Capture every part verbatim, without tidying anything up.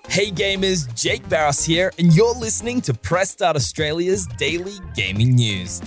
Hey gamers, Jake Barros here, and you're listening to Press Start Australia's daily gaming news.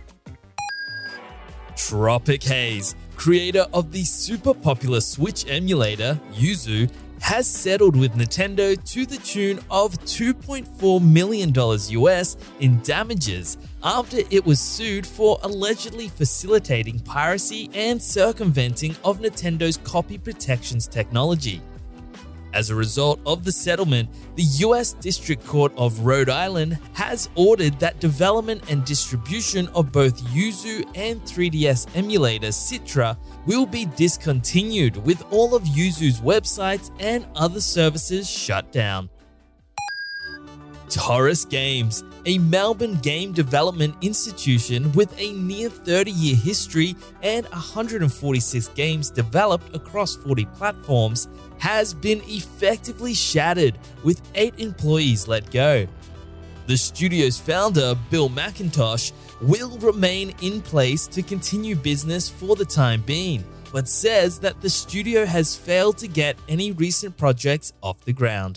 Tropic Haze, creator of the super popular Switch emulator, Yuzu, has settled with Nintendo to the tune of two point four million dollars U S in damages after it was sued for allegedly facilitating piracy and circumventing of Nintendo's copy protections technology. As a result of the settlement, the U S District Court of Rhode Island has ordered that development and distribution of both Yuzu and three D S emulator Citra will be discontinued, with all of Yuzu's websites and other services shut down. Taurus Games, a Melbourne game development institution with a near thirty-year history and one hundred forty-six games developed across forty platforms, has been effectively shattered, with eight employees let go. The studio's founder, Bill McIntosh, will remain in place to continue business for the time being, but says that the studio has failed to get any recent projects off the ground.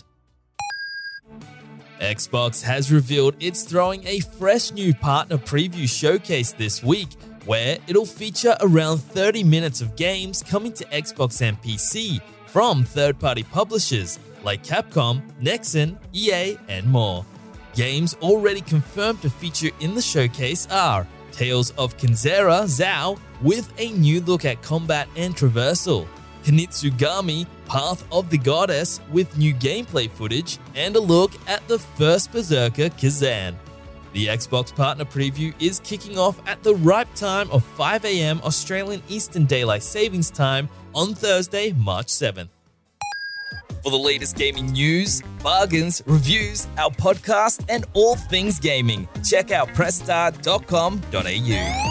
Xbox has revealed it's throwing a fresh new partner preview showcase this week, where it'll feature around thirty minutes of games coming to Xbox and P C from third-party publishers like Capcom, Nexon, E A, and more. Games already confirmed to feature in the showcase are Tales of Kenzera Zao with a new look at combat and traversal, Kunitsugami Path of the Goddess with new gameplay footage, and a look at the first Berserker Kazan. The Xbox partner preview is kicking off at the ripe time of five a.m. Australian Eastern Daylight Savings Time on Thursday, March seventh. For the latest gaming news, bargains, reviews, our podcast, and all things gaming, check out press start dot com dot a u.